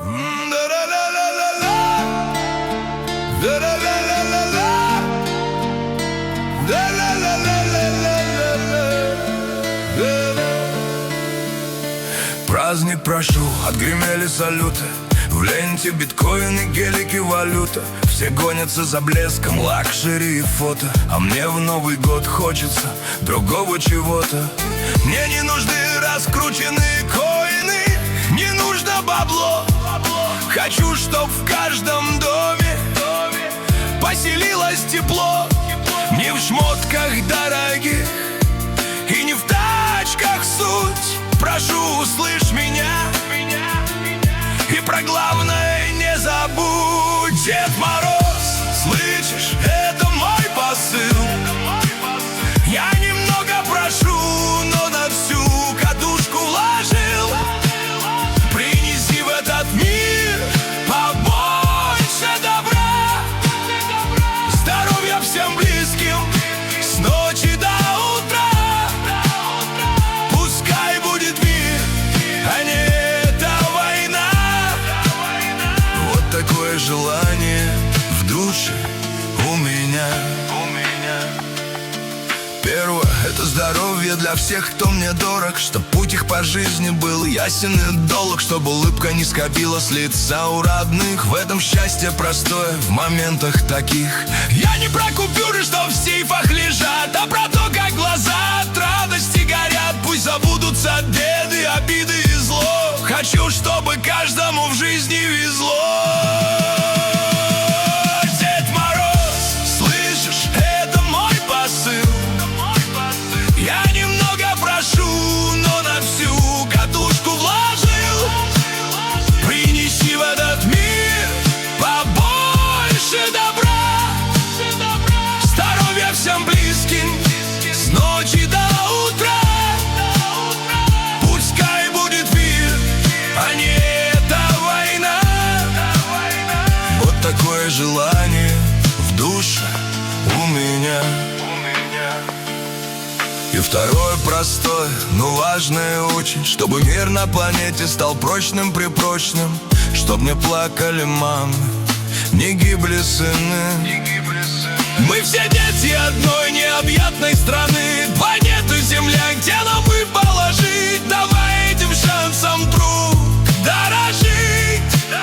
Праздник прошел, отгремели салюты. В ленте биткоины, гелики, валюта. Все гонятся за блеском, лакшери и фото. А мне в Новый год хочется другого чего-то. Мне не нужны раскрученные коины, не нужно бабло. Хочу, чтоб в каждом доме поселилось тепло. Не в шмотках дорогих и не в тачках суть. Прошу, услышь меня и про главное не забудь. Дед Мороз, слышишь, это мой посыл. Я немного прошу, но на всю катушку вложил. Принеси в этот мир побольше добра, здоровья всем близким с ночи до утра. Пускай будет мир, а не эта война. Вот такое желание в душе у меня. Первое — это здоровье для всех, кто мне дорог, чтоб путь их по жизни был ясен и долг, чтобы улыбка не скопила с лица у родных. В этом счастье простое в моментах таких. Я не про купюры, что в сейфах лежат, а про то, как глаза от радости горят. Пусть забудутся беды, обиды и зло. Хочу, чтобы каждому в жизни везло. Дед Мороз, слышишь, это мой посыл. Я немного прошу, но на всю катушку вложил. Принеси в этот мир побольше добра, здоровья всем близким с ночи до утра. Пускай будет мир, а не эта война. Вот такое желание в душе у меня. И второе простое, но важное очень, чтобы мир на планете стал прочным-препрочным. Чтоб не плакали мамы, не гибли сыны. Мы все дети одной необъятной страны, планеты Земля, где нам и положить. Давай этим шансом, друг, дорожить.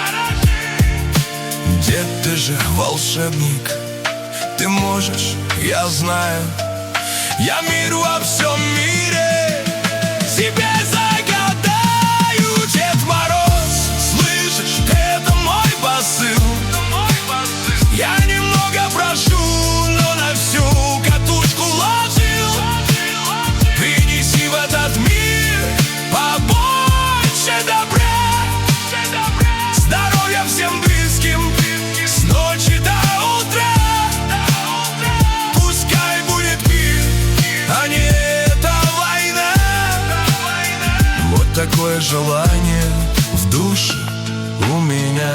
Дед, ты же волшебник, ты можешь, я знаю. Я мир во всем мире тебе загадаю. Дед Мороз, слышишь, это мой посыл. Я немного прошу, но на всю катушку вложил. Принеси в этот мир побольше добра, здоровья всем близким с ночи до утра. Пускай будет мир, а не эта война. Вот такое желание в душе у меня.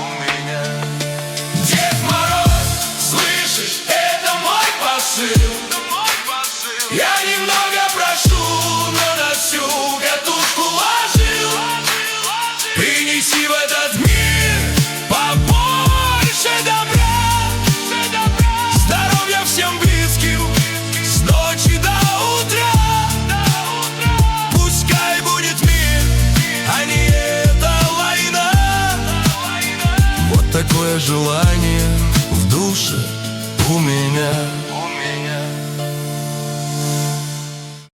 Дед Мороз, слышишь, это мой посыл. Я немного прошу, но на всю катушку вложил. Принеси в этот мир побольше добра, здоровья всем близким с ночи до утра. Пускай будет мир, а не эта война. Вот такое желание в душе у меня.